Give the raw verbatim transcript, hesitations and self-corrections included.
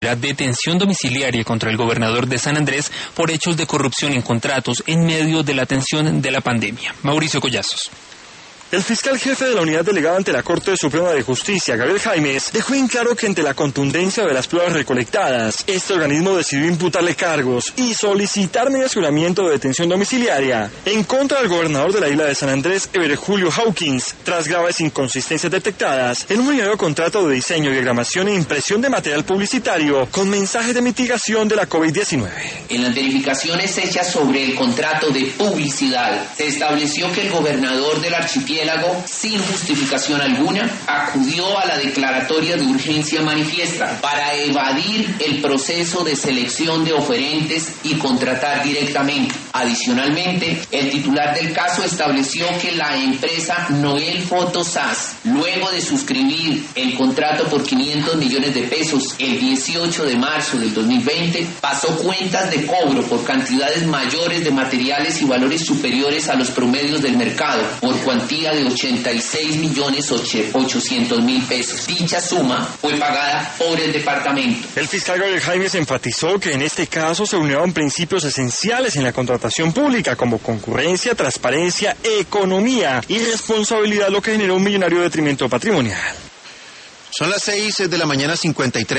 La detención domiciliaria contra el gobernador de San Andrés por hechos de corrupción en contratos en medio de la atención de la pandemia. Mauricio Collazos. El fiscal jefe de la unidad delegada ante la Corte Suprema de Justicia, Gabriel Jaimes, dejó en claro que ante la contundencia de las pruebas recolectadas, este organismo decidió imputarle cargos y solicitar medidas de juramiento de detención domiciliaria en contra del gobernador de la isla de San Andrés, Ever Julio Hawkins, tras graves inconsistencias detectadas en un millonario contrato de diseño, diagramación e impresión de material publicitario con mensajes de mitigación de la COVID diecinueve. En las verificaciones hechas sobre el contrato de publicidad, se estableció que el gobernador del archipiélago, sin justificación alguna, acudió a la declaratoria de urgencia manifiesta para evadir el proceso de selección de oferentes y contratar directamente. Adicionalmente, el titular del caso estableció que la empresa Noel Photo S A S, luego de suscribir el contrato por quinientos millones de pesos el dieciocho de marzo del dos mil veinte, pasó cuentas de cobro por cantidades mayores de materiales y valores superiores a los promedios del mercado, por cuantía de ochenta y seis millones ochocientos mil pesos. Dicha suma fue pagada por el departamento. El fiscal Gabriel Jaimes enfatizó que en este caso se unieron principios esenciales en la contratación pública como concurrencia, transparencia, economía y responsabilidad, lo que generó un millonario detrimento patrimonial. Son las seis de la mañana, cincuenta y tres